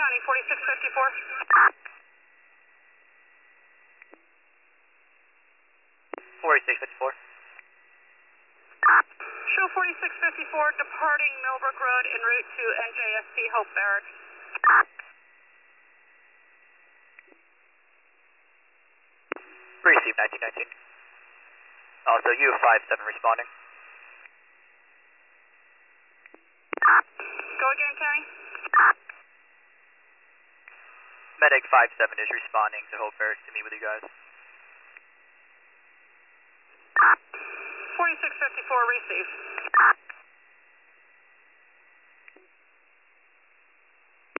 County, 4654. 4654. Show 4654 departing Millbrook Road en route to NJSP Hope Barracks. Received 1919. Also, you have 57 responding. Go again, County. Medic 57 is responding to Hope Barracks to meet with you guys. 4654 received.